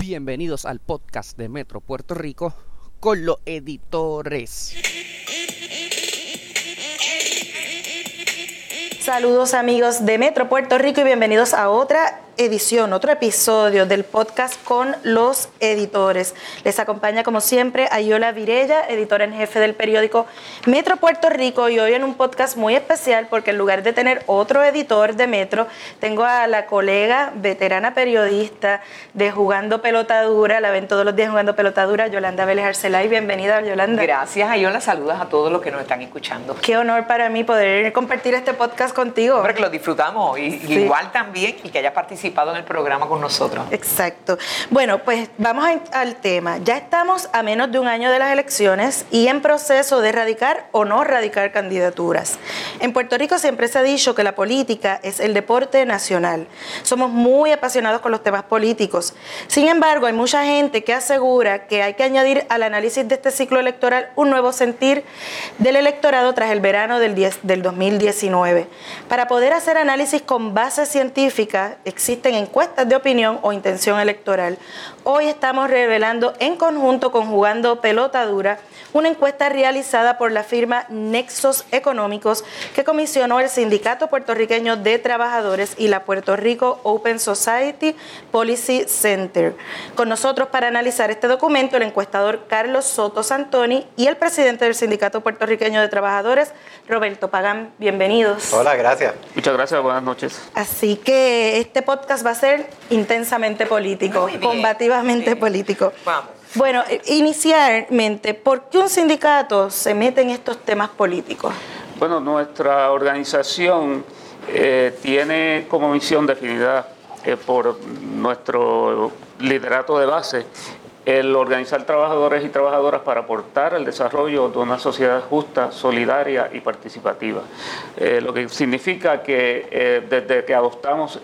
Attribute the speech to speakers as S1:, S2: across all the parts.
S1: Bienvenidos al podcast de Metro Puerto Rico con los editores.
S2: Saludos amigos de Metro Puerto Rico y bienvenidos a otra edición, otro episodio del podcast con los editores. Les acompaña como siempre Ayola Virella, editora en jefe del periódico Metro Puerto Rico, y hoy en un podcast muy especial porque en lugar de tener otro editor de Metro, tengo a la colega veterana periodista de Jugando Pelota Dura, la ven todos los días Jugando Pelota Dura, Yolanda Vélez Arcelay. Bienvenida, Yolanda.
S3: Gracias, Ayola. Saludos a todos los que nos están escuchando.
S2: Qué honor para mí poder compartir este podcast contigo.
S3: Hombre, que lo disfrutamos y
S2: Sí.
S3: igual también y que haya participado en el programa con nosotros.
S2: Exacto. Bueno, pues vamos al tema. Ya estamos a menos de un año de las elecciones y en proceso de radicar o no radicar candidaturas. En Puerto Rico siempre se ha dicho que la política es el deporte nacional. Somos muy apasionados con los temas políticos. Sin embargo, hay mucha gente que asegura que hay que añadir al análisis de este ciclo electoral un nuevo sentir del electorado tras el verano del 2019. Para poder hacer análisis con base científica, existen encuestas de opinión o intención electoral. Hoy estamos revelando en conjunto con Jugando Pelota Dura una encuesta realizada por la firma Nexos Económicos que comisionó el Sindicato Puertorriqueño de Trabajadores y la Puerto Rico Open Society Policy Center. Con nosotros para analizar este documento el encuestador Carlos Soto Santoni y el presidente del Sindicato Puertorriqueño de Trabajadores, Roberto Pagán. Bienvenidos.
S4: Hola, gracias.
S5: Muchas gracias, buenas noches.
S2: Así que este podcast va a ser intensamente político, combativamente político.
S3: Vamos.
S2: Bueno, inicialmente, ¿por qué un sindicato se mete en estos temas políticos?
S5: Bueno, nuestra organización tiene como misión definida por nuestro liderato de base el organizar trabajadores y trabajadoras para aportar al desarrollo de una sociedad justa, solidaria y participativa. Lo que significa que desde que adoptamos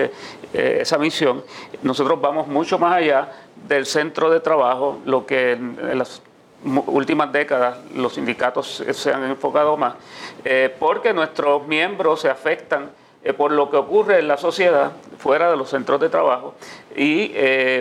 S5: esa misión, nosotros vamos mucho más allá del centro de trabajo, lo que en las últimas décadas los sindicatos se han enfocado más, porque nuestros miembros se afectan por lo que ocurre en la sociedad fuera de los centros de trabajo, y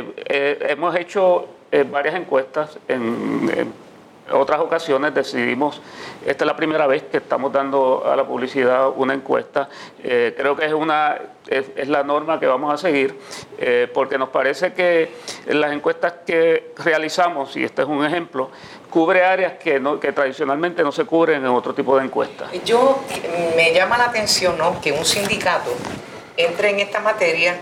S5: hemos hecho varias encuestas. En otras ocasiones decidimos, esta es la primera vez que estamos dando a la publicidad una encuesta. Creo que es la norma que vamos a seguir, porque nos parece que las encuestas que realizamos, y este es un ejemplo, cubre áreas que tradicionalmente no se cubren en otro tipo de encuestas.
S3: Me llama la atención, ¿no?, que un sindicato entre en esta materia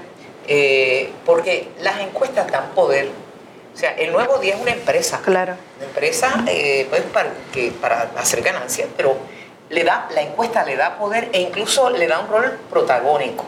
S3: porque las encuestas dan poder. O sea, el Nuevo Día es una empresa.
S2: Claro.
S3: Una empresa pues para hacer ganancias, pero la encuesta le da poder e incluso le da un rol protagónico.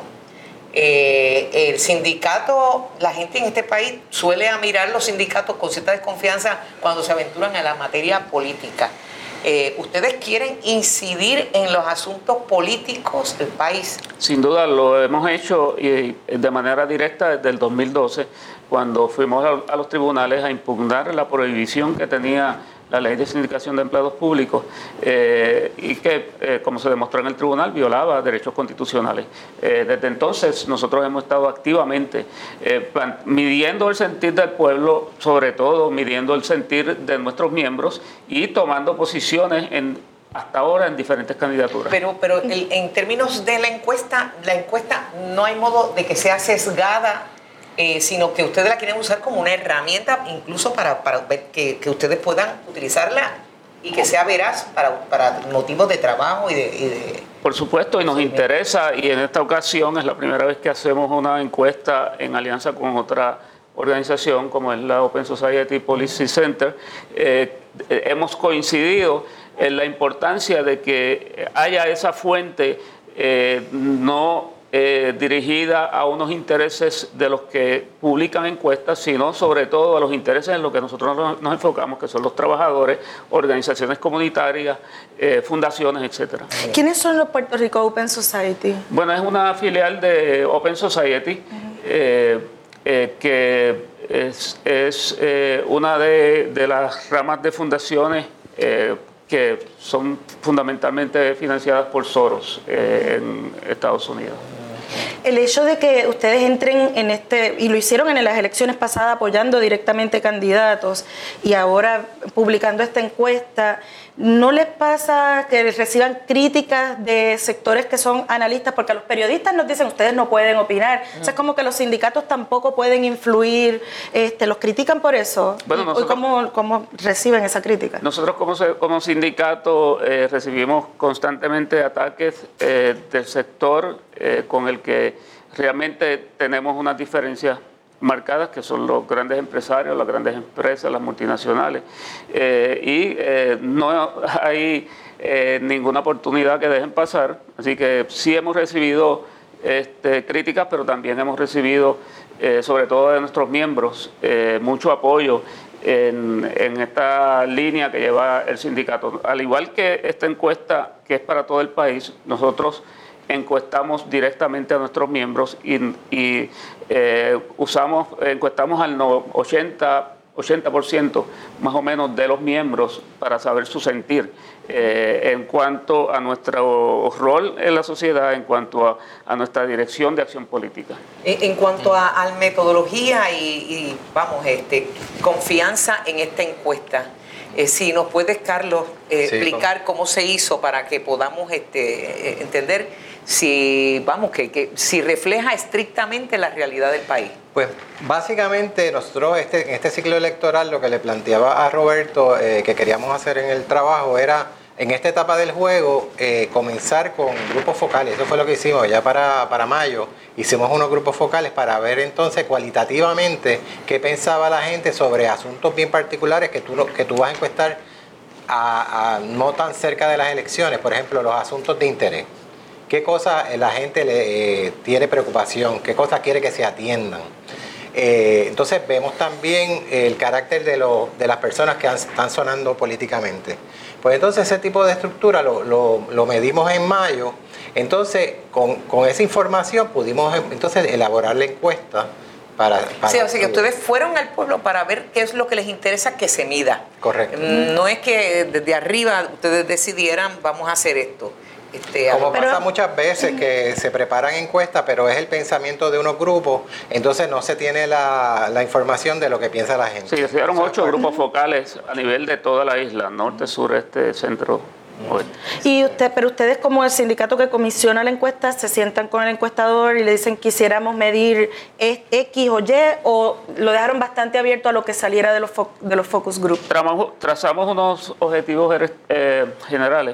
S3: El sindicato, la gente en este país suele mirar los sindicatos con cierta desconfianza cuando se aventuran en la materia política. ¿Ustedes quieren incidir en los asuntos políticos del país?
S5: Sin duda lo hemos hecho, y de manera directa desde el 2012, cuando fuimos a los tribunales a impugnar la prohibición que tenía la Ley de Sindicación de Empleados Públicos, y que, como se demostró en el tribunal, violaba derechos constitucionales. Desde entonces nosotros hemos estado activamente midiendo el sentir del pueblo, sobre todo midiendo el sentir de nuestros miembros y tomando posiciones hasta ahora en diferentes candidaturas.
S3: Pero en términos de la encuesta no hay modo de que sea sesgada, sino que ustedes la quieren usar como una herramienta incluso para ver que ustedes puedan utilizarla y que sea veraz para motivos de trabajo y de...
S5: Por supuesto, y nos interesa, y en esta ocasión es la primera vez que hacemos una encuesta en alianza con otra organización como es la Open Society Policy Center. Hemos coincidido en la importancia de que haya esa fuente dirigida a unos intereses de los que publican encuestas, sino sobre todo a los intereses en los que nosotros nos enfocamos, que son los trabajadores, organizaciones comunitarias, fundaciones, etcétera.
S2: ¿Quiénes son los Puerto Rico Open Society?
S5: Bueno, es una filial de Open Society, que es una de las ramas de fundaciones que son fundamentalmente financiadas por Soros en Estados Unidos.
S2: El hecho de que ustedes entren en y lo hicieron en las elecciones pasadas apoyando directamente candidatos y ahora publicando esta encuesta, ¿no les pasa que reciban críticas de sectores que son analistas? Porque a los periodistas nos dicen, ustedes no pueden opinar. O sea, es como que los sindicatos tampoco pueden influir. ¿Los critican por eso?
S5: Bueno,
S2: ¿Cómo reciben esa crítica?
S5: Nosotros como sindicato recibimos constantemente ataques del sector con el que realmente tenemos unas diferencias marcadas, que son los grandes empresarios, las grandes empresas, las multinacionales, y no hay ninguna oportunidad que dejen pasar. Así que sí hemos recibido críticas, pero también hemos recibido, sobre todo de nuestros miembros, mucho apoyo en esta línea que lleva el sindicato. Al igual que esta encuesta, que es para todo el país, nosotros encuestamos directamente a nuestros miembros y encuestamos al 80% más o menos de los miembros para saber su sentir en cuanto a nuestro rol en la sociedad, en cuanto a nuestra dirección de acción política.
S3: En cuanto a metodología y confianza en esta encuesta, si nos puedes, Carlos, explicar cómo se hizo para que podamos entender si refleja estrictamente la realidad del país.
S4: Pues básicamente nosotros en este ciclo electoral lo que le planteaba a Roberto que queríamos hacer en el trabajo era, en esta etapa del juego, comenzar con grupos focales. Eso fue lo que hicimos ya para mayo. Hicimos unos grupos focales para ver entonces cualitativamente qué pensaba la gente sobre asuntos bien particulares que tú vas a encuestar no tan cerca de las elecciones. Por ejemplo, los asuntos de interés. ¿Qué cosas la gente tiene preocupación? ¿Qué cosas quiere que se atiendan? Entonces vemos también el carácter de las personas que están sonando políticamente. Pues entonces ese tipo de estructura lo medimos en mayo. Entonces con esa información pudimos entonces elaborar la encuesta
S3: sí, o sea que ustedes fueron al pueblo para ver qué es lo que les interesa que se mida.
S4: Correcto.
S3: No es que desde arriba ustedes decidieran vamos a hacer esto.
S4: Como pasa muchas veces que se preparan encuestas, pero es el pensamiento de unos grupos, entonces no se tiene la información de lo que piensa la gente.
S5: Sí, se hicieron 8 grupos focales a nivel de toda la isla, norte, sur, este, centro, oeste.
S2: Pero ustedes como el sindicato que comisiona la encuesta, ¿se sientan con el encuestador y le dicen quisiéramos medir X o Y, o lo dejaron bastante abierto a lo que saliera de los focus group?
S5: Trazamos unos objetivos generales,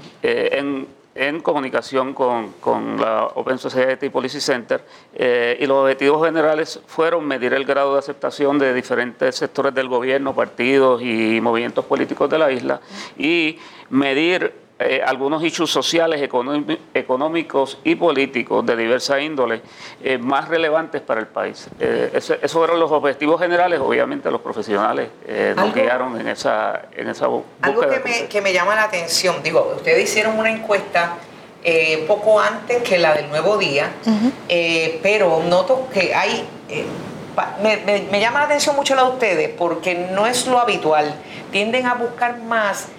S5: en comunicación con la Open Society Policy Center, y los objetivos generales fueron medir el grado de aceptación de diferentes sectores del gobierno, partidos y movimientos políticos de la isla, y medir algunos issues sociales, económicos y políticos de diversa índole más relevantes para el país. Esos fueron los objetivos generales. Obviamente los profesionales nos guiaron en esa búsqueda.
S3: Algo que me llama la atención, ustedes hicieron una encuesta poco antes que la del Nuevo Día, pero noto que hay... me llama la atención mucho la de ustedes porque no es lo habitual. Tienden a buscar más...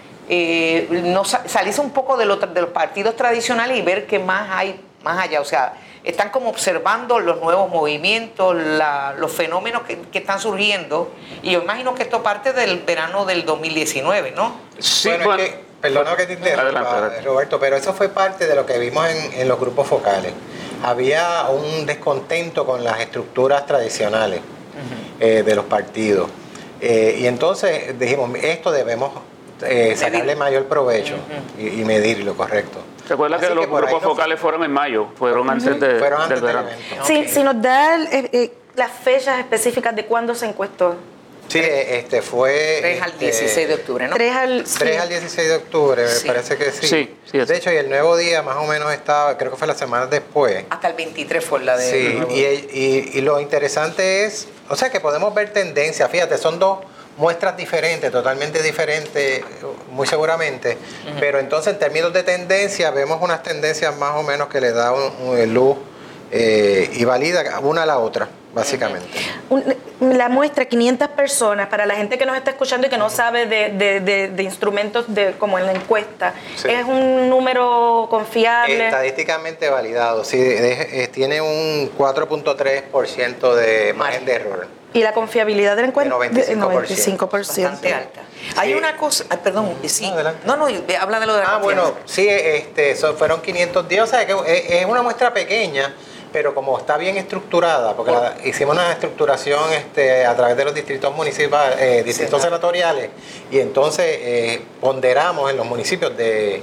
S3: salirse un poco de los partidos tradicionales y ver qué más hay más allá. O sea, están como observando los nuevos movimientos, los fenómenos que están surgiendo. Y yo imagino que esto parte del verano del 2019, ¿no?
S5: Sí,
S4: perdona que te interrumpa, Roberto, pero eso fue parte de lo que vimos en los grupos focales. Había un descontento con las estructuras tradicionales de los partidos. Y entonces dijimos, esto debemos... sacarle mayor provecho y medirlo, correcto.
S5: Recuerda que los grupos focales fueron en mayo, fueron antes del verano.
S2: Si nos da las fechas específicas de cuándo se encuestó.
S4: Sí, fue...
S3: 3 al 16 de octubre, ¿no?
S4: 3 al 16 de octubre, me parece que sí. Sí, de hecho, y el Nuevo Día más o menos estaba, creo que fue la semana después.
S3: Hasta el 23 fue la de...
S4: Sí, y lo interesante es, o sea, que podemos ver tendencias. Fíjate, son dos muestras diferentes, totalmente diferentes, muy seguramente, pero entonces en términos de tendencia vemos unas tendencias más o menos que le da luz y valida una a la otra, básicamente.
S2: La muestra, 500 personas, para la gente que nos está escuchando y que no sabe de instrumentos como en la encuesta,
S4: Sí.
S2: ¿es un número confiable?
S4: Estadísticamente validado, sí, tiene un 4.3% de margen de error.
S2: ¿Y la confiabilidad de la encuesta?
S4: De 95%.
S2: 95%.
S3: Bastante alta. Hay una cosa, perdón, sí.
S4: No, adelante.
S3: No, habla de lo de la
S4: Bueno,
S3: confianza.
S4: sí, fueron 510, o sea que es una muestra pequeña, pero como está bien estructurada, porque hicimos una estructuración a través de los distritos municipales, distritos senatoriales, y entonces ponderamos en los municipios de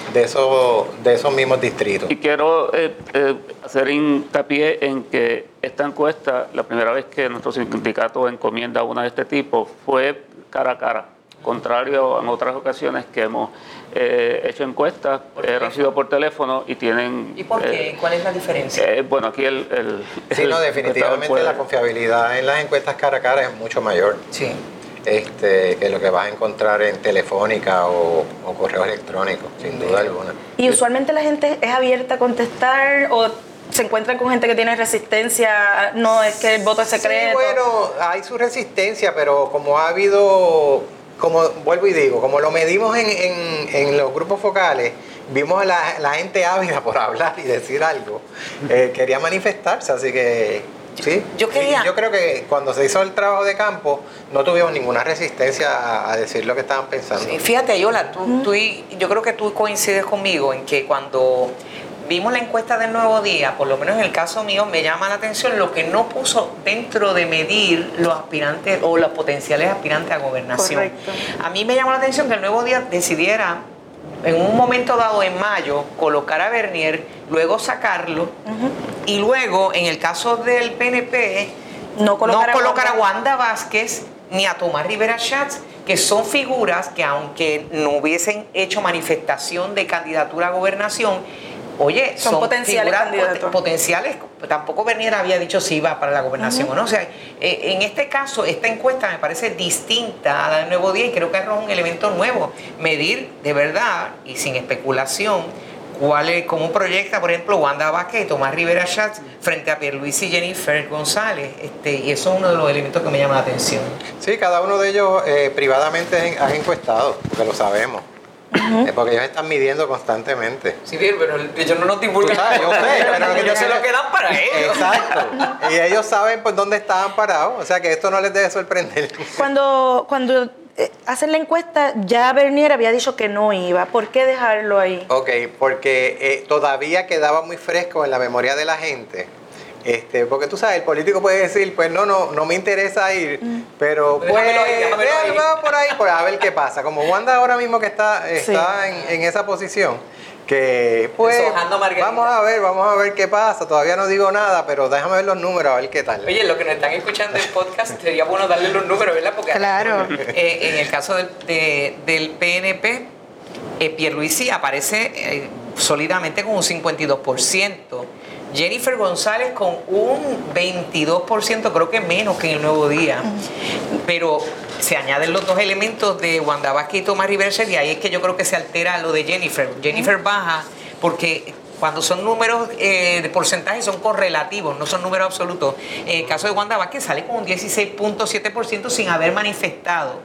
S4: esos mismos distritos.
S5: Y quiero hacer hincapié en que esta encuesta, la primera vez que nuestro sindicato encomienda una de este tipo, fue cara a cara, contrario a otras ocasiones que hemos hecho encuestas, han sido por teléfono y tienen...
S3: ¿Y por qué? ¿Cuál es la diferencia?
S5: Bueno, aquí
S4: Sí, no, definitivamente la confiabilidad en las encuestas cara a cara es mucho mayor.
S3: Sí.
S4: Que lo que vas a encontrar en telefónica o correo electrónico, sin duda alguna.
S2: ¿Y usualmente la gente es abierta a contestar o se encuentran con gente que tiene resistencia? No, es que el voto es secreto.
S4: Sí, bueno, hay su resistencia, pero como ha habido, como vuelvo y digo, como lo medimos en los grupos focales, vimos a la gente ávida por hablar y decir algo, quería manifestarse, así que... Sí, yo creo que cuando se hizo el trabajo de campo no tuvimos ninguna resistencia a decir lo que estaban pensando.
S3: Sí, fíjate, Yola, yo creo que tú coincides conmigo en que cuando vimos la encuesta del Nuevo Día, por lo menos en el caso mío, me llama la atención lo que no puso dentro de medir los aspirantes o los potenciales aspirantes a gobernación.
S2: Correcto.
S3: A mí me llamó la atención que el Nuevo Día decidiera en un momento dado en mayo colocar a Bernier, luego sacarlo y luego en el caso del PNP no colocar a Wanda Vázquez ni a Tomás Rivera Schatz, que son figuras que aunque no hubiesen hecho manifestación de candidatura a gobernación, oye,
S2: son potenciales candidatos.
S3: Potenciales, tampoco Bernier había dicho si iba para la gobernación o no. O sea, en este caso, esta encuesta me parece distinta a la del Nuevo Día y creo que arroja un elemento nuevo. Medir de verdad y sin especulación cómo proyecta, por ejemplo, Wanda Vázquez y Tomás Rivera Schatz frente a Pierluisi y Jennifer González. Y eso es uno de los elementos que me llama la atención.
S4: Sí, cada uno de ellos privadamente han encuestado, porque lo sabemos. Porque ellos están midiendo constantemente.
S3: Sí, bien, pero ellos no nos divulgan.
S4: Yo sé, pero
S3: ellos se lo quedan para ellos.
S4: Exacto. Y ellos saben por dónde estaban parados. O sea que esto no les debe sorprender.
S2: Cuando hacen la encuesta, ya Bernier había dicho que no iba. ¿Por qué dejarlo ahí?
S4: Ok, porque todavía quedaba muy fresco en la memoria de la gente. Porque tú sabes, el político puede decir, pues no me interesa ir, pero pues déjalo por ahí, pues a ver qué pasa. Como Wanda ahora mismo que está en esa posición, que pues vamos a ver qué pasa. Todavía no digo nada, pero déjame ver los números a ver qué tal.
S3: Oye, los que nos están escuchando el podcast, sería bueno darle los números, ¿verdad? Porque
S2: claro.
S3: En el caso del PNP, Pierluisi aparece sólidamente con un 52%. Jennifer González con un 22%, creo que menos que en el Nuevo Día. Pero se añaden los dos elementos de Wanda Vázquez y Tomás Rivera Schatz, y ahí es que yo creo que se altera lo de Jennifer. Jennifer baja porque cuando son números de porcentaje son correlativos, no son números absolutos. En el caso de Wanda Vázquez sale con un 16.7% sin haber manifestado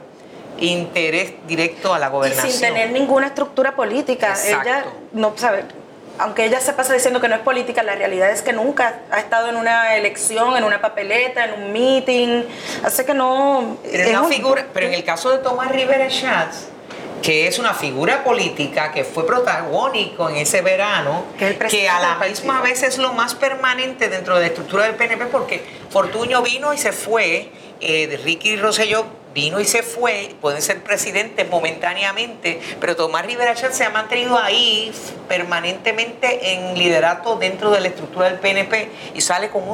S3: interés directo a la gobernación.
S2: Y sin tener ninguna estructura política.
S3: Exacto.
S2: Ella no sabe. Aunque ella se pasa diciendo que no es política, la realidad es que nunca ha estado en una elección, en una papeleta, en un meeting. Así que no...
S3: Pero en el caso de Tomás Rivera Schatz, que es una figura política que fue protagónico en ese verano, que a la misma vez es lo más permanente dentro de la estructura del PNP, porque Fortuño vino y se fue, Ricky Rosselló vino y se fue, pueden ser presidentes momentáneamente, pero Tomás Rivera Schatz se ha mantenido ahí permanentemente en liderato dentro de la estructura del PNP y sale con un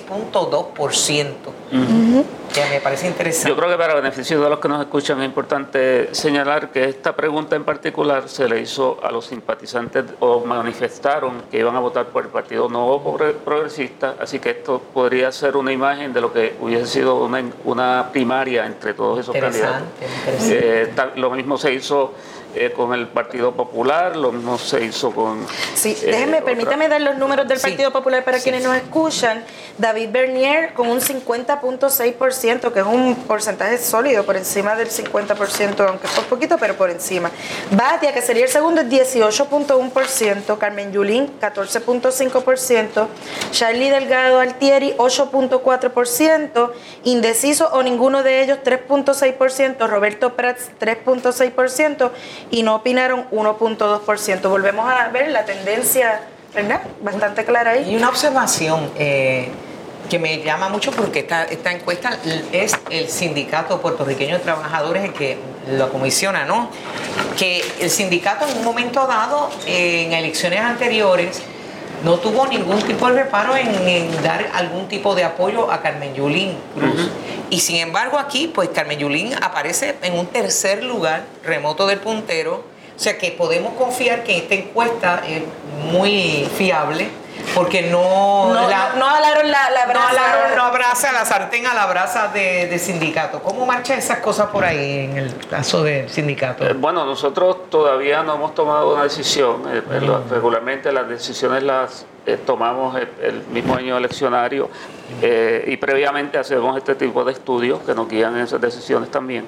S3: 6.2%. Que me parece interesante.
S5: Yo creo que para beneficio de los que nos escuchan es importante señalar que esta pregunta en particular se le hizo a los simpatizantes o manifestaron que iban a votar por el Partido Nuevo Progresista, así que esto podría ser una imagen de lo que hubiese sido una primaria entre todos esos candidatos.
S3: Interesante.
S5: Lo mismo se hizo con el Partido Popular, lo mismo se hizo con...
S2: Sí, permítame dar los números del Partido Popular para quienes nos escuchan. David Bernier con un 50.6%, que es un porcentaje sólido, por encima del 50%, aunque por poquito, pero por encima. Batia, que sería el segundo, es 18.1%, Carmen Yulín, 14.5%, Charlie Delgado Altieri, 8.4%, indeciso o ninguno de ellos, 3.6%, Roberto Prats, 3.6%, y no opinaron 1.2%. Volvemos a ver la tendencia, ¿verdad? Bastante clara ahí.
S3: Y una observación que me llama mucho, porque esta encuesta es el Sindicato Puertorriqueño de Trabajadores el que lo comisiona, ¿no? Que el sindicato en un momento dado, en elecciones anteriores, no tuvo ningún tipo de reparo en dar algún tipo de apoyo a Carmen Yulín Cruz. Y sin embargo aquí, pues Carmen Yulín aparece en un tercer lugar, remoto del puntero. O sea que podemos confiar que esta encuesta es muy fiable, porque no
S2: alaron la brasa.
S3: No abraza la sartén a la brasa de sindicato. ¿Cómo marchan esas cosas por ahí en el caso del sindicato?
S5: Bueno, nosotros todavía no hemos tomado una decisión. Regularmente las decisiones las tomamos el mismo año eleccionario y previamente hacemos este tipo de estudios que nos guían en esas decisiones también.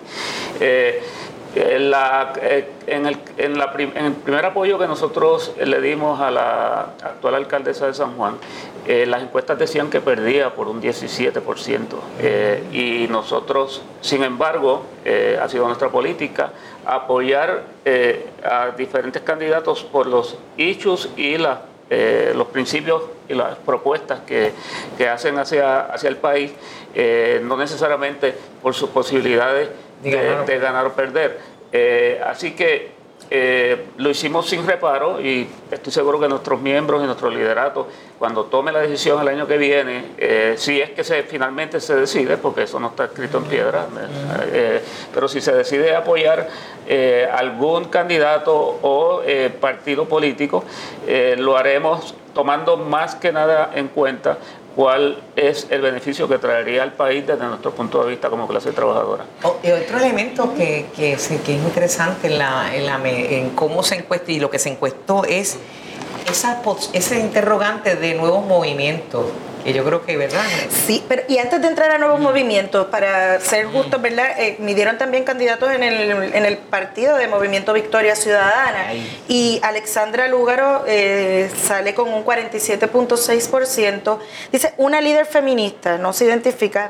S5: En el primer apoyo que nosotros le dimos a la actual alcaldesa de San Juan, las encuestas decían que perdía por un 17%, y nosotros, sin embargo, ha sido nuestra política apoyar a diferentes candidatos por los issues y los principios y las propuestas que hacen hacia el país, no necesariamente por sus posibilidades de ganar o perder. Así que lo hicimos sin reparo, y estoy seguro que nuestros miembros y nuestro liderato, cuando tome la decisión el año que viene, si es que finalmente se decide, porque eso no está escrito en piedra, pero si se decide apoyar algún candidato o partido político, lo haremos tomando más que nada en cuenta cuál es el beneficio que traería al país desde nuestro punto de vista como clase trabajadora.
S3: Otro elemento que es interesante en cómo se encuesta y lo que se encuestó es ese interrogante de nuevos movimientos, que yo creo que, ¿verdad?
S2: Sí, pero y antes de entrar a nuevos movimientos, para ser justos, ¿verdad? Midieron también candidatos en el partido de Movimiento Victoria Ciudadana. Y Alexandra Lúgaro sale con un 47.6%. Dice, una líder feminista, no se identifica,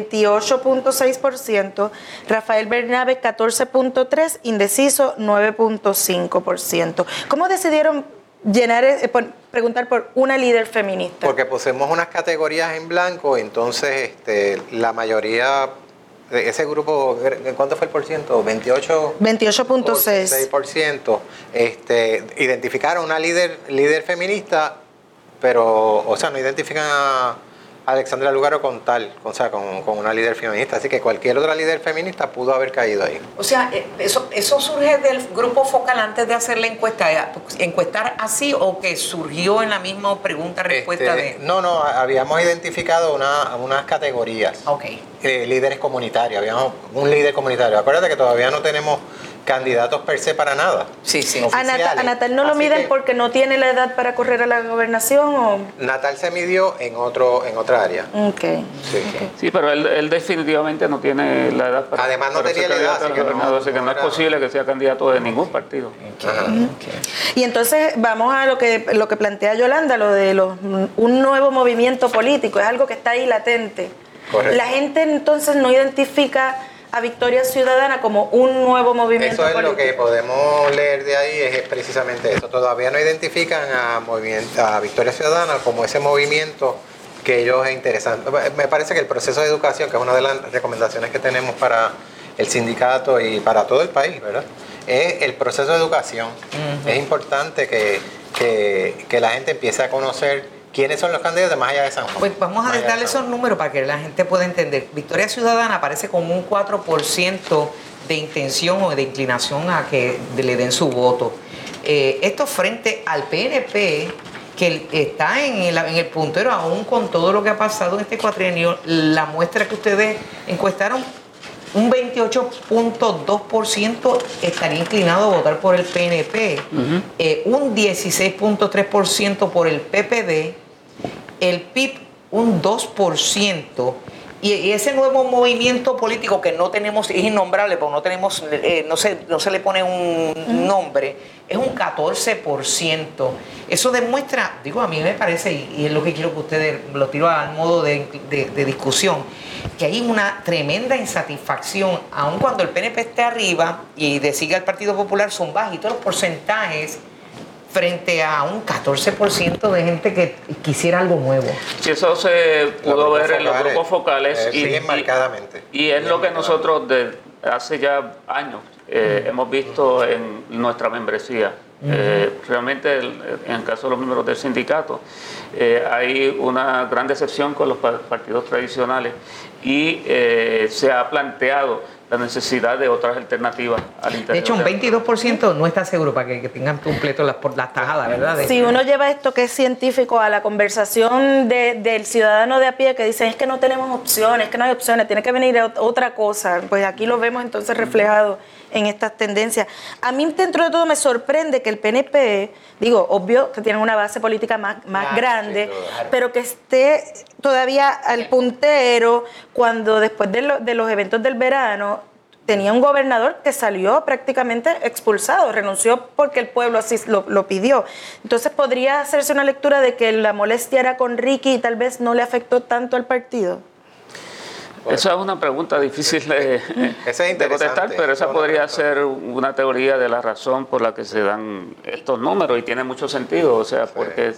S2: 28.6%. Rafael Bernabe, 14.3%. Indeciso, 9.5%. ¿Cómo decidieron preguntar por una líder feminista?
S4: Porque pusimos unas categorías en blanco, entonces la mayoría de ese grupo, ¿cuánto fue el porciento? 28.6%. Identificaron una líder feminista, pero, o sea, no identifican a Alexandra Lúgaro con una líder feminista, así que cualquier otra líder feminista pudo haber caído ahí.
S3: O sea, eso surge del grupo focal antes de hacer la encuesta, encuestar así, o que surgió en la misma pregunta-respuesta
S4: No, habíamos identificado unas categorías.
S3: Okay.
S4: Líderes comunitarios, habíamos un líder comunitario. Acuérdate que todavía no tenemos candidatos per se para nada.
S3: Sí.
S2: A Natal no lo miden porque no tiene la edad para correr a la gobernación, ¿o?
S4: Natal se midió en otra área.
S2: Okay.
S5: Sí, pero él definitivamente no tiene la edad para...
S4: Además no tenía la edad,
S5: así que no es posible que sea candidato de ningún partido.
S2: Okay. Y entonces vamos a lo que plantea Yolanda, lo de un nuevo movimiento político, es algo que está ahí latente.
S4: Correcto.
S2: La gente entonces no identifica a Victoria Ciudadana como un nuevo movimiento político.
S4: Eso es lo que podemos leer de ahí, es precisamente eso. Todavía no identifican a Victoria Ciudadana como ese movimiento que ellos es interesante. Me parece que el proceso de educación, que es una de las recomendaciones que tenemos para el sindicato y para todo el país, ¿verdad?, es el proceso de educación. Uh-huh. Es importante que la gente empiece a conocer quiénes son los candidatos más allá de San Juan.
S3: Pues vamos a darle esos números para que la gente pueda entender. Victoria Ciudadana aparece con un 4% de intención o de inclinación a que le den su voto. Esto frente al PNP, que está en el puntero aún con todo lo que ha pasado en este cuatrienio. La muestra que ustedes encuestaron un 28.2% estaría inclinado a votar por el PNP, un 16.3% por el PPD, el PIB un 2%, y ese nuevo movimiento político que no tenemos, es innombrable, porque no tenemos, no se le pone un nombre, es un 14%. Eso demuestra, digo, a mí me parece, y es lo que quiero que ustedes lo tiro al modo de discusión, que hay una tremenda insatisfacción, aun cuando el PNP esté arriba y siga el Partido Popular, son bajitos los porcentajes frente a un 14% de gente que quisiera algo nuevo.
S5: Sí, eso se pudo ver en los grupos focales
S4: marcadamente.
S5: Y es lo que nosotros desde hace ya años hemos visto en nuestra membresía. Realmente en el caso de los miembros del sindicato hay una gran decepción con los partidos tradicionales y se ha planteado la necesidad de otras alternativas al interior.
S3: De hecho, un 22% no está seguro para que tengan completo las tajadas, ¿verdad?
S2: Si uno lleva esto que es científico a la conversación del ciudadano de a pie que dicen es que no tenemos opciones, que no hay opciones, tiene que venir otra cosa, pues aquí lo vemos entonces reflejado en estas tendencias. A mí dentro de todo me sorprende que el PNP, digo, obvio que tiene una base política más grande, claro, pero que esté todavía al puntero cuando después de los eventos del verano tenía un gobernador que salió prácticamente expulsado, renunció porque el pueblo así lo pidió. Entonces podría hacerse una lectura de que la molestia era con Ricky y tal vez no le afectó tanto al partido.
S5: Esa es una pregunta difícil de contestar, pero esa podría ser una teoría de la razón por la que se dan estos números y tiene mucho sentido, o sea, porque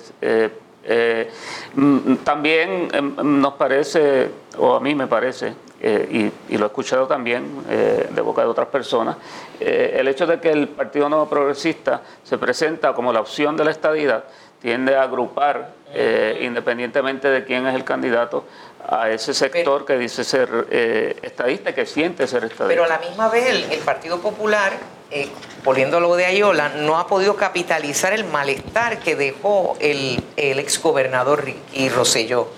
S5: también nos parece, o a mí me parece, y lo he escuchado también de boca de otras personas, el hecho de que el Partido Nuevo Progresista se presenta como la opción de la estadidad tiende a agrupar, independientemente de quién es el candidato, a ese sector que dice ser estadista, que siente ser estadista.
S3: Pero a la misma vez el Partido Popular, volviendo a lo de Ayola, no ha podido capitalizar el malestar que dejó el exgobernador Ricky Rosselló.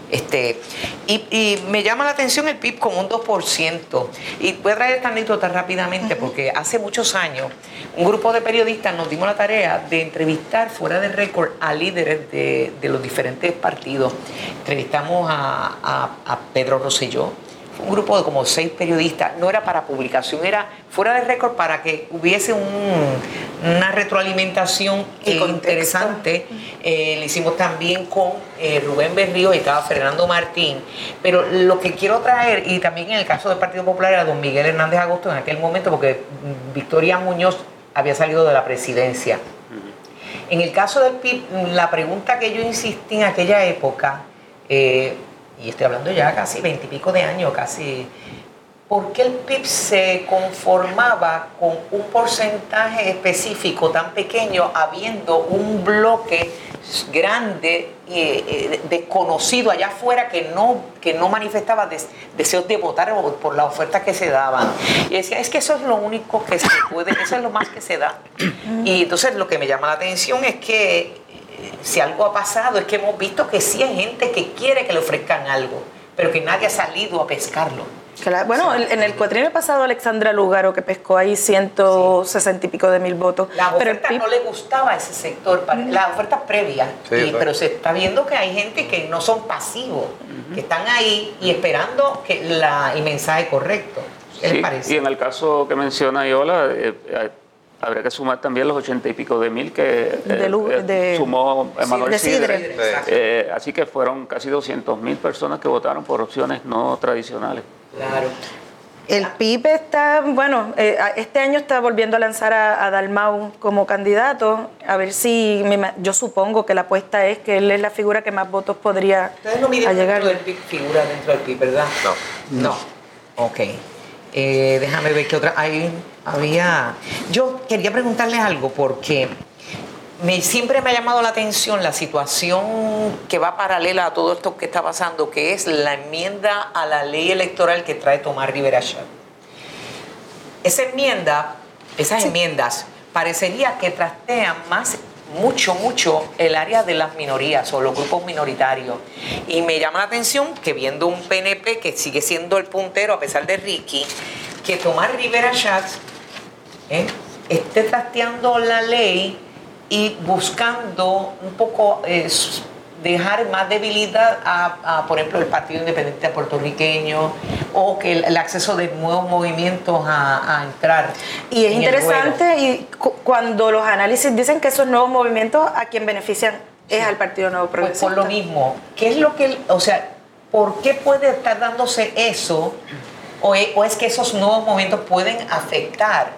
S3: Y me llama la atención el PIB como un 2%. Y voy a traer esta anécdota rápidamente porque hace muchos años un grupo de periodistas nos dimos la tarea de entrevistar fuera de récord a líderes de los diferentes partidos. Entrevistamos a Pedro Rosselló. Fue un grupo de como 6 periodistas, no era para publicación, era fuera de récord para que hubiese una retroalimentación interesante. Lo hicimos también con Rubén Berrío y estaba Fernando Martín. Pero lo que quiero traer, y también en el caso del Partido Popular, era don Miguel Hernández Agosto en aquel momento, porque Victoria Muñoz había salido de la presidencia. En el caso del PIB, la pregunta que yo insistí en aquella época, y estoy hablando ya casi 20 y pico de años, casi, ¿por qué el PIB se conformaba con un porcentaje específico tan pequeño, habiendo un bloque grande desconocido allá afuera que no manifestaba deseos de votar por las ofertas que se daban? Y decía, es que eso es lo único que se puede, eso es lo más que se da. Y entonces lo que me llama la atención es que si algo ha pasado es que hemos visto que sí hay gente que quiere que le ofrezcan algo, pero que nadie ha salido a pescarlo.
S2: Claro, bueno, en el cuatrienio pasado Alexandra Lúgaro, que pescó ahí 160 y pico de mil votos.
S3: La oferta no le gustaba a ese sector, la oferta previa, pero se está viendo que hay gente que no son pasivos, que están ahí y esperando que el mensaje correcto. ¿Qué les parece?
S5: Y en el caso que menciona Ayola, habría que sumar también los 80 y pico de mil que sumó Emanuel Sidre. Así que fueron casi 200.000 personas que votaron por opciones no tradicionales.
S3: Claro.
S2: El PIB está, bueno, este año está volviendo a lanzar a Dalmau como candidato. A ver si, yo supongo que la apuesta es que él es la figura que más votos podría llegar.
S3: Ustedes no miden dentro del PIB, figura dentro del PIB, ¿verdad? No. Ok. Déjame ver qué otra había. Yo quería preguntarles algo porque siempre me ha llamado la atención la situación que va paralela a todo esto que está pasando, que es la enmienda a la ley electoral que trae Tomás Rivera Chat. Esas enmiendas parecería que trastean mucho el área de las minorías o los grupos minoritarios. Y me llama la atención que viendo un PNP que sigue siendo el puntero a pesar de Ricky, que Tomás Rivera Schatz esté trasteando la ley y buscando un poco dejar más debilidad a, por ejemplo, el Partido Independiente Puertorriqueño o que el acceso de nuevos movimientos a entrar.
S2: Y es interesante y cuando los análisis dicen que esos nuevos movimientos a quien benefician es al Partido Nuevo Progresista.
S3: Pues por lo mismo, ¿qué es lo que, o sea, por qué puede estar dándose eso o es que esos nuevos movimientos pueden afectar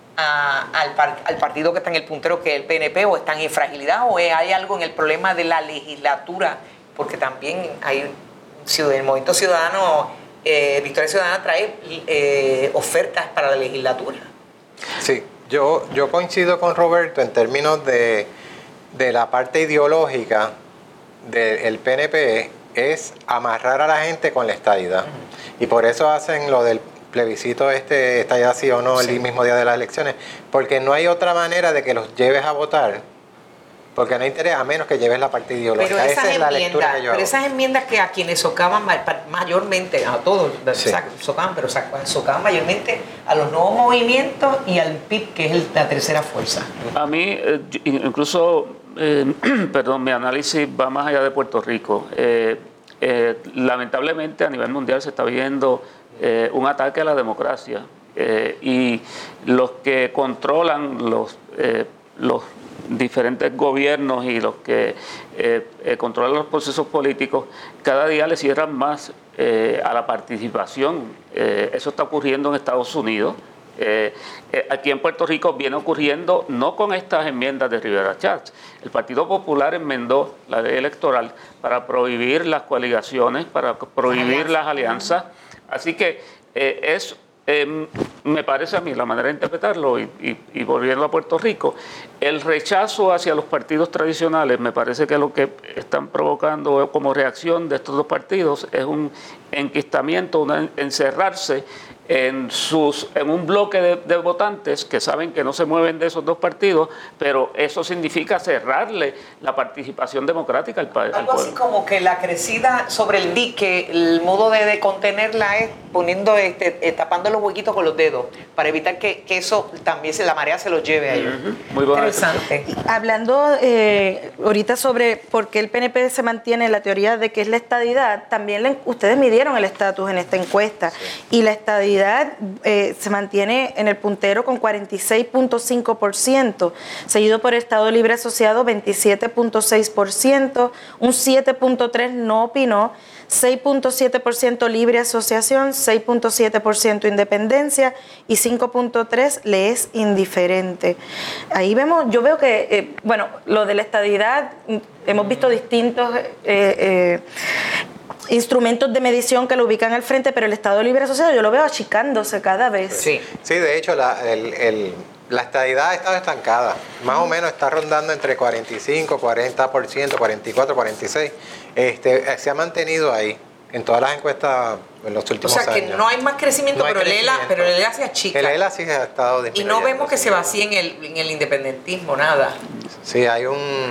S3: al partido que está en el puntero, que es el PNP, o están en fragilidad, o hay algo en el problema de la legislatura? Porque también hay el Movimiento Ciudadano, Victoria Ciudadana trae ofertas para la legislatura.
S4: Sí, yo coincido con Roberto en términos de la parte ideológica del PNP, es amarrar a la gente con la estadidad. Y por eso hacen lo del plebiscito estadidad sí o no el mismo día de las elecciones, porque no hay otra manera de que los lleves a votar, porque no hay interés a menos que lleves la parte ideológica.
S3: Pero
S4: esa es la lectura que yo hago.
S3: Pero esas enmiendas que a quienes socavan mayormente, a todos, socavan, pero socavan mayormente a los nuevos movimientos y al PIB, que es la tercera fuerza.
S5: A mí, incluso, perdón, mi análisis va más allá de Puerto Rico. Lamentablemente a nivel mundial se está viendo un ataque a la democracia y los que controlan los diferentes gobiernos y los que controlan los procesos políticos cada día le cierran más a la participación. Eso está ocurriendo en Estados Unidos. Aquí en Puerto Rico viene ocurriendo no con estas enmiendas de Rivera Schatz. El Partido Popular enmendó la ley electoral para prohibir las coaligaciones, para prohibir las alianzas. Así que me parece a mí la manera de interpretarlo y volviendo a Puerto Rico, el rechazo hacia los partidos tradicionales me parece que lo que están provocando como reacción de estos dos partidos es un enquistamiento, encerrarse en un bloque de votantes que saben que no se mueven de esos dos partidos, pero eso significa cerrarle la participación democrática al pueblo.
S3: Algo así como que la crecida sobre el dique, el modo de contenerla es poniendo, tapando los huequitos con los dedos, para evitar que eso también la marea se los lleve a ellos.
S5: Muy bueno.
S3: Interesante.
S2: Hablando ahorita sobre por qué el PNP se mantiene en la teoría de que es la estadidad, también ustedes midieron el estatus en esta encuesta, y la estadidad se mantiene en el puntero con 46.5%, seguido por Estado Libre Asociado 27.6%, un 7.3% no opinó, 6.7% Libre Asociación, 6.7% Independencia y 5.3% le es indiferente. Ahí yo veo que, lo de la estadidad, hemos visto distintos instrumentos de medición que lo ubican al frente, pero el Estado Libre Asociado yo lo veo achicándose cada vez.
S4: Sí, de hecho la estadidad ha estado estancada, más o menos está rondando entre 45, 40%, 44, 46%, se ha mantenido ahí en todas las encuestas en los últimos años.
S3: O sea, que no hay más crecimiento, pero el ELA se achica.
S4: El ELA sí ha estado disminuyendo.
S3: Y no vemos que se vacíe en el independentismo, nada.
S4: Sí, hay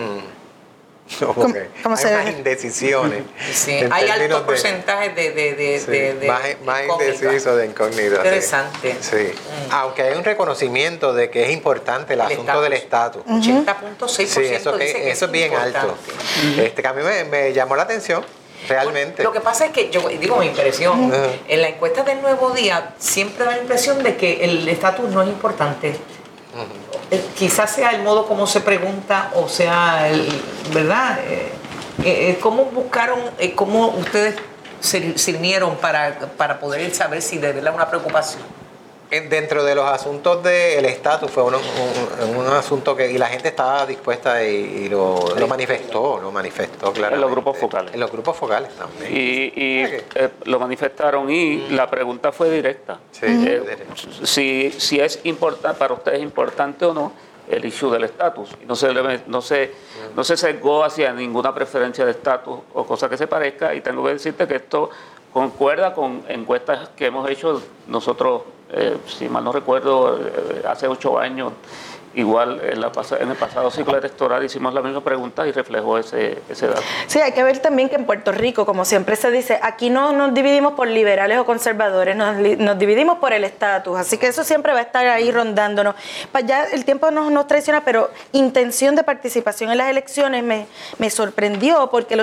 S4: más indecisiones.
S3: Sí, hay altos porcentajes
S4: más indecisos de incógnitas.
S3: Interesante.
S4: Sí. Aunque hay un reconocimiento de que es importante el asunto del estatus.
S3: 80.6%.
S4: Sí, eso es bien alto. Que a mí me llamó la atención. Realmente.
S3: Lo que pasa es que, yo digo mi impresión, en la encuesta del Nuevo Día siempre da la impresión de que el estatus no es importante. Quizás sea el modo como se pregunta, o sea, ¿verdad? ¿Cómo buscaron, cómo ustedes sirvieron para poder saber si de verdad es una preocupación?
S4: Dentro de los asuntos del estatus fue un asunto que y la gente estaba dispuesta y lo manifestó claramente.
S5: En los grupos focales.
S4: En los grupos focales también.
S5: Y lo manifestaron y la pregunta fue directa. Sí, si es importante, para ustedes es importante o no el issue del estatus. No se sesgó hacia ninguna preferencia de estatus o cosa que se parezca, y tengo que decirte que esto concuerda con encuestas que hemos hecho nosotros si mal no recuerdo, hace 8 años, igual en el pasado ciclo electoral hicimos la misma pregunta y reflejó ese dato.
S2: Sí, hay que ver también que en Puerto Rico, como siempre se dice, aquí no nos dividimos por liberales o conservadores, nos dividimos por el estatus, así que eso siempre va a estar ahí rondándonos. Ya el tiempo nos traiciona, pero intención de participación en las elecciones me sorprendió porque el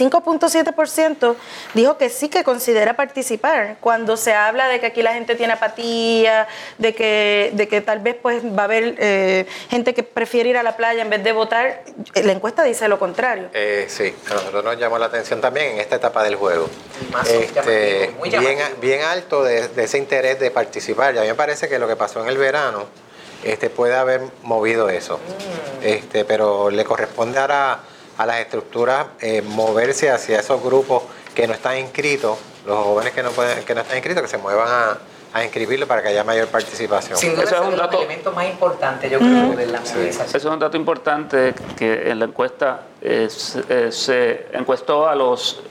S2: 85.7% dijo que sí que considera participar. Cuando se habla de que aquí la gente tiene apatía, de que tal vez pues va a haber gente que prefiere ir a la playa en vez de votar, la encuesta dice lo contrario.
S4: Sí, a nosotros nos llamó la atención también en esta etapa del juego.
S3: Muy llamativo.
S4: Bien alto de ese interés de participar. Y a mí me parece que lo que pasó en el verano puede haber movido eso. Pero le corresponde ahora a las estructuras moverse hacia esos grupos que no están inscritos, los jóvenes que no están inscritos, que se muevan a inscribirlo para que haya mayor participación.
S3: Sin duda, ese es un dato, elemento más importante, yo creo, de la movilización.
S5: Ese es un dato importante que en la encuesta se encuestó a los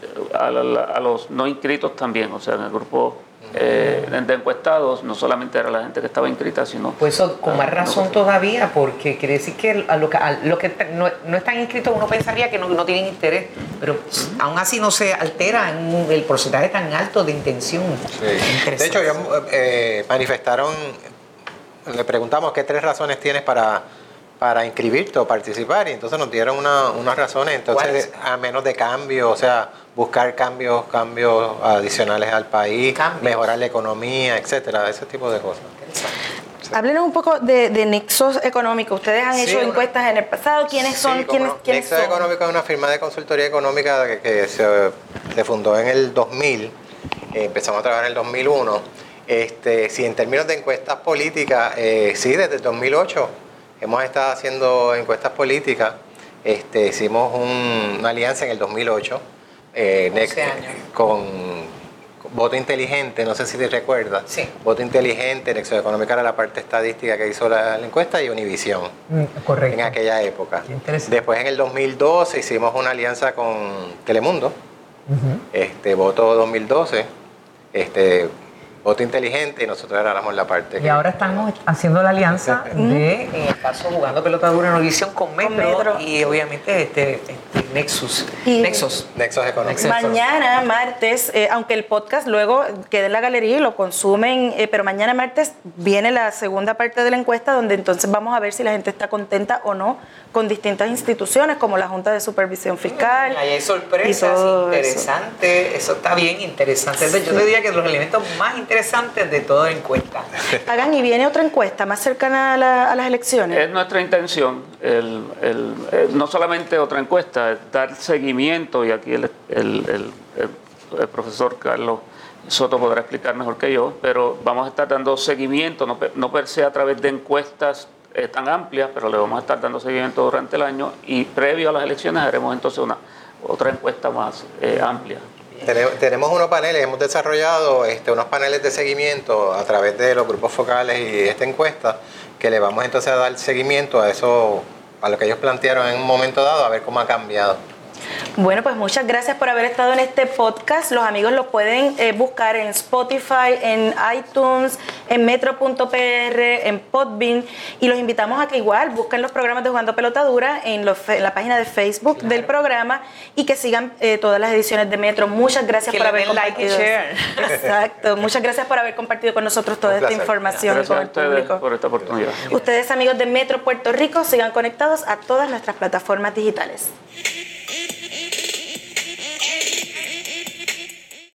S5: no inscritos también, o sea, en el grupo de encuestados no solamente era la gente que estaba inscrita, sino...
S3: Pues eso, con más razón todavía, porque quiere decir que a los que no están inscritos uno pensaría que no tienen interés, pero aún así no se altera en el porcentaje tan alto de intención.
S4: Sí. De hecho, ellos manifestaron, le preguntamos qué 3 razones tienes para inscribirte o participar, y entonces nos dieron unas razones, entonces a menos de cambio, o sea, buscar cambios adicionales al país, mejorar la economía, etcétera, ese tipo de cosas.
S2: Háblenos un poco de nexos económicos. Ustedes han hecho encuestas en el pasado. ¿Quiénes son? ¿Quiénes
S4: Nexos
S2: son?
S4: Económicos es una firma de consultoría económica que se fundó en el 2000. Empezamos a trabajar en el 2001. Sí, en términos de encuestas políticas, sí, desde el 2008 hemos estado haciendo encuestas políticas. Hicimos una alianza en el 2008 con Voto Inteligente, no sé si te recuerdas.
S3: Sí.
S4: Voto Inteligente, Nexos Económicos era la parte estadística que hizo la encuesta, y Univisión.
S3: Correcto.
S4: En aquella época.
S3: Interesante.
S4: Después, en el 2012, hicimos una alianza con Telemundo. Voto 2012. Voto Inteligente, y nosotros éramos la parte.
S3: Y ahora estamos haciendo la alianza en el caso Jugando Pelota Dura en Univisión con Metro y obviamente Nexos Económicos.
S2: Mañana, martes, aunque el podcast luego quede en la galería y lo consumen, pero mañana, martes, viene la segunda parte de la encuesta, donde entonces vamos a ver si la gente está contenta o no con distintas instituciones, como la Junta de Supervisión Fiscal.
S3: Ahí hay sorpresas interesantes, eso está bien interesante. Yo te diría que los elementos más interesantes de toda la encuesta.
S2: Hagan, y viene otra encuesta más cercana a las elecciones.
S5: Es nuestra intención, no solamente otra encuesta, dar seguimiento, y aquí el profesor Carlos Soto podrá explicar mejor que yo, pero vamos a estar dando seguimiento, no per se a través de encuestas tan amplias, pero le vamos a estar dando seguimiento durante el año, y previo a las elecciones haremos entonces otra encuesta más amplia.
S4: Tenemos unos paneles, hemos desarrollado unos paneles de seguimiento a través de los grupos focales y esta encuesta, que le vamos entonces a dar seguimiento a eso, a lo que ellos plantearon en un momento dado, a ver cómo ha cambiado.
S2: Bueno, pues muchas gracias por haber estado en este podcast. Los amigos lo pueden buscar en Spotify, en iTunes, en metro.pr, en Podbean, y los invitamos a que igual busquen los programas de Jugando Pelota Dura en la página de Facebook del programa, y que sigan todas las ediciones de Metro. Muchas gracias por haber compartido. Exacto. Muchas gracias por haber compartido con nosotros toda esta información.
S5: Gracias a ustedes por esta oportunidad.
S2: Ustedes, amigos de Metro Puerto Rico, sigan conectados a todas nuestras plataformas digitales.